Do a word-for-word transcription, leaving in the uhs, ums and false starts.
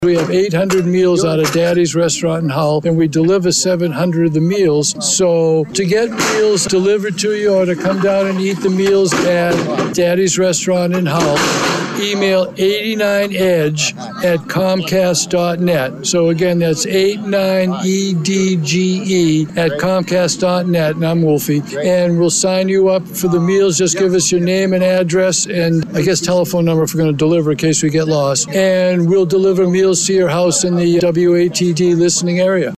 We have eight hundred meals out of Daddy's Restaurant in Hull, and we deliver seven hundred of the meals. So to get meals delivered to you or to come down and eat the meals at Daddy's Restaurant in Hull, email eighty-nine edge at comcast dot net. So again, that's eighty-nine E D G E at comcast dot net, and I'm Wolfie. And we'll sign you up for the meals. Just give us your name and address and I guess telephone number if we're going to deliver in case we get lost. And we'll deliver meals to your house in the W A T D listening area.